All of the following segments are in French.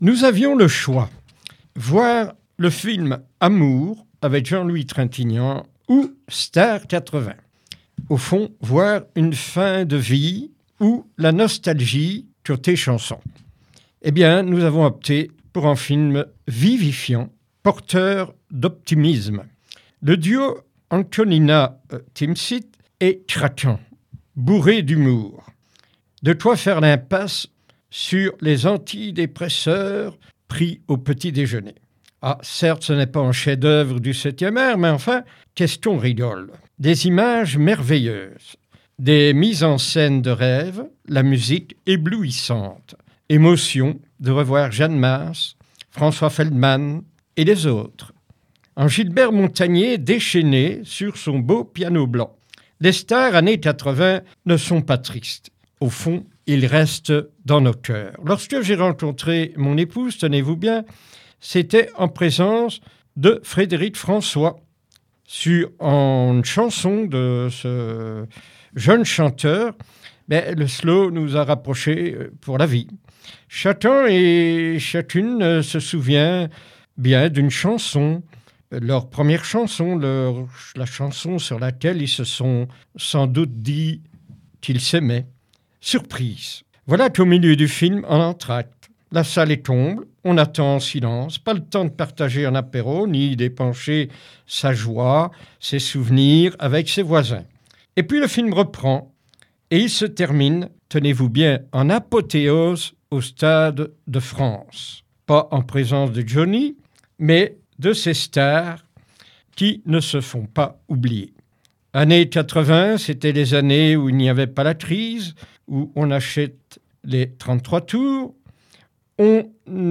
Nous avions le choix. Voir le film Amour avec Jean-Louis Trintignant ou Star 80. Au fond, voir une fin de vie ou la nostalgie côté chanson. Eh bien, nous avons opté pour un film vivifiant, porteur d'optimisme. Le duo Antonina-Timsit est craquant, bourré d'humour. De quoi faire l'impasse sur les antidépresseurs pris au petit déjeuner. Ah, certes, ce n'est pas un chef-d'œuvre du 7e art, mais enfin, question rigole. Des images merveilleuses, des mises en scène de rêve, la musique éblouissante, émotion de revoir Jeanne Mars, François Feldman et les autres. Un Gilbert Montagnier déchaîné sur son beau piano blanc. Les stars années 80 ne sont pas tristes. Au fond, ils restent dans nos cœurs. Lorsque j'ai rencontré mon épouse, tenez-vous bien, c'était en présence de Frédéric François sur une chanson de ce jeune chanteur. Mais le slow nous a rapprochés pour la vie. Chacun et chacune se souvient bien d'une chanson, leur première chanson, la chanson sur laquelle ils se sont sans doute dit qu'ils s'aimaient. Surprise. Voilà qu'au milieu du film, en entracte, la salle est comble, on attend en silence, pas le temps de partager un apéro, ni d'épancher sa joie, ses souvenirs avec ses voisins. Et puis le film reprend, et il se termine, tenez-vous bien, en apothéose au Stade de France. Pas en présence de Johnny, mais de ces stars qui ne se font pas oublier. Années 80, c'était les années où il n'y avait pas la crise, où on achète les 33 tours, on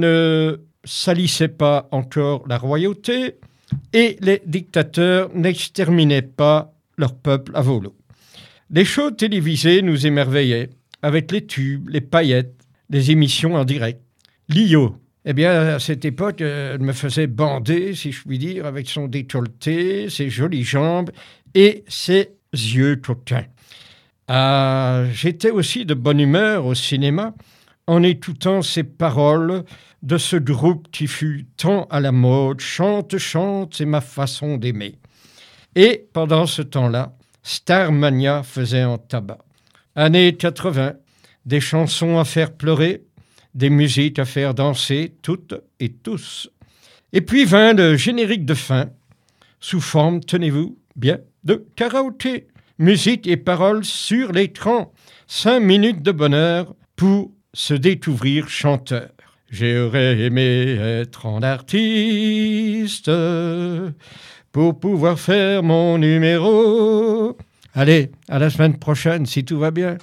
ne salissait pas encore la royauté et les dictateurs n'exterminaient pas leur peuple à volo. Les shows télévisés nous émerveillaient avec les tubes, les paillettes, les émissions en direct. Lio, eh bien, à cette époque, elle me faisait bander, si je puis dire, avec son décolleté, ses jolies jambes et ses yeux coquins. J'étais aussi de bonne humeur au cinéma en écoutant ces paroles de ce groupe qui fut tant à la mode. Chante, chante, c'est ma façon d'aimer. Et pendant ce temps-là, Starmania faisait un tabac. Années 80, des chansons à faire pleurer, des musiques à faire danser, toutes et tous. Et puis vint le générique de fin, sous forme, tenez-vous bien, de karaoké. Musique et paroles sur l'écran. 5 minutes de bonheur pour se découvrir chanteur. J'aurais aimé être un artiste pour pouvoir faire mon numéro. Allez, à la semaine prochaine si tout va bien.